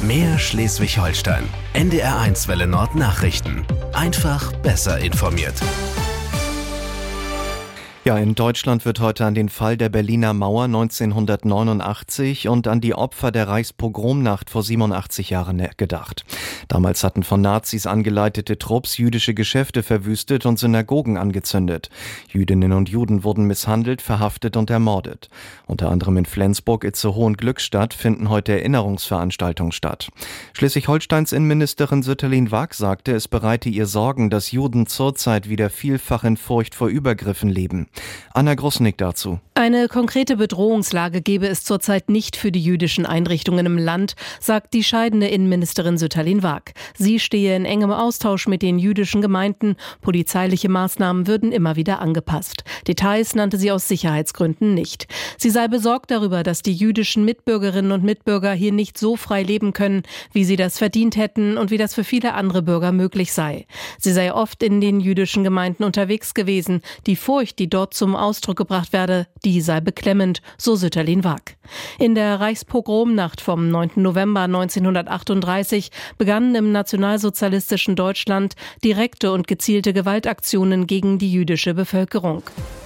Mehr Schleswig-Holstein. NDR1 Welle Nord Nachrichten. Einfach besser informiert. Ja, in Deutschland wird heute an den Fall der Berliner Mauer 1989 und an die Opfer der Reichspogromnacht vor 87 Jahren gedacht. Damals hatten von Nazis angeleitete Trupps jüdische Geschäfte verwüstet und Synagogen angezündet. Jüdinnen und Juden wurden misshandelt, verhaftet und ermordet. Unter anderem in Flensburg, Itzehoe und Glückstadt finden heute Erinnerungsveranstaltungen statt. Schleswig-Holsteins Innenministerin Sütterlin Waag sagte, es bereite ihr Sorgen, dass Juden zurzeit wieder vielfach in Furcht vor Übergriffen leben. Anna Grusnick dazu. Eine konkrete Bedrohungslage gebe es zurzeit nicht für die jüdischen Einrichtungen im Land, sagt die scheidende Innenministerin Sütterlin Waag. Sie stehe in engem Austausch mit den jüdischen Gemeinden. Polizeiliche Maßnahmen würden immer wieder angepasst. Details nannte sie aus Sicherheitsgründen nicht. Sie sei besorgt darüber, dass die jüdischen Mitbürgerinnen und Mitbürger hier nicht so frei leben können, wie sie das verdient hätten und wie das für viele andere Bürger möglich sei. Sie sei oft in den jüdischen Gemeinden unterwegs gewesen. Die Furcht, die dort zum Ausdruck gebracht werde, die sei beklemmend, so Sütterlin Waag. In der Reichspogromnacht vom 9. November 1938 begannen im nationalsozialistischen Deutschland direkte und gezielte Gewaltaktionen gegen die jüdische Bevölkerung.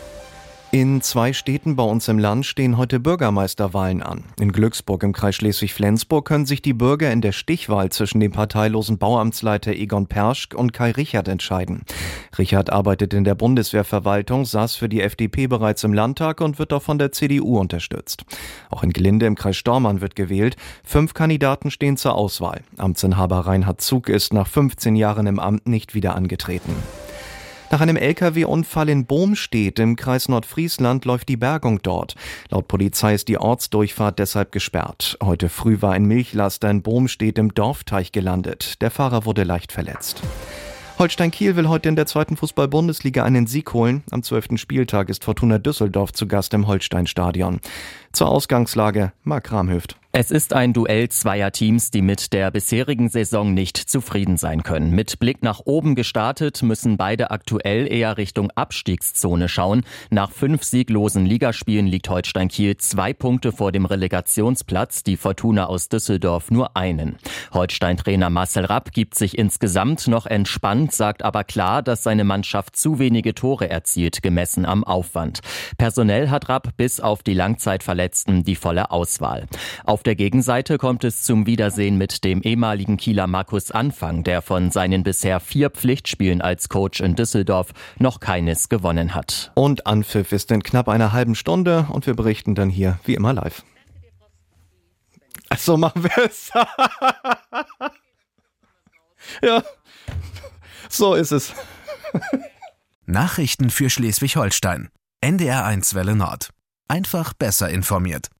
In 2 Städten bei uns im Land stehen heute Bürgermeisterwahlen an. In Glücksburg im Kreis Schleswig-Flensburg können sich die Bürger in der Stichwahl zwischen dem parteilosen Bauamtsleiter Egon Perschk und Kai Richard entscheiden. Richard arbeitet in der Bundeswehrverwaltung, saß für die FDP bereits im Landtag und wird auch von der CDU unterstützt. Auch in Glinde im Kreis Stormarn wird gewählt. 5 Kandidaten stehen zur Auswahl. Amtsinhaber Reinhard Zug ist nach 15 Jahren im Amt nicht wieder angetreten. Nach einem LKW-Unfall in Bohmstedt im Kreis Nordfriesland läuft die Bergung dort. Laut Polizei ist die Ortsdurchfahrt deshalb gesperrt. Heute früh war ein Milchlaster in Bohmstedt im Dorfteich gelandet. Der Fahrer wurde leicht verletzt. Holstein Kiel will heute in der 2. Fußball-Bundesliga einen Sieg holen. Am 12. Spieltag ist Fortuna Düsseldorf zu Gast im Holstein-Stadion. Zur Ausgangslage Marc Ramhöft. Es ist ein Duell zweier Teams, die mit der bisherigen Saison nicht zufrieden sein können. Mit Blick nach oben gestartet, müssen beide aktuell eher Richtung Abstiegszone schauen. Nach 5 sieglosen Ligaspielen liegt Holstein Kiel 2 Punkte vor dem Relegationsplatz, die Fortuna aus Düsseldorf nur einen. Holstein-Trainer Marcel Rapp gibt sich insgesamt noch entspannt, sagt aber klar, dass seine Mannschaft zu wenige Tore erzielt, gemessen am Aufwand. Personell hat Rapp bis auf die Langzeitverletzten die volle Auswahl. Auf der Gegenseite kommt es zum Wiedersehen mit dem ehemaligen Kieler Markus Anfang, der von seinen bisher 4 Pflichtspielen als Coach in Düsseldorf noch keines gewonnen hat. Und Anpfiff ist in knapp einer halben Stunde und wir berichten dann hier wie immer live. Ach so, machen wir es. Ja, so ist es. Nachrichten für Schleswig-Holstein. NDR1 Welle Nord. Einfach besser informiert.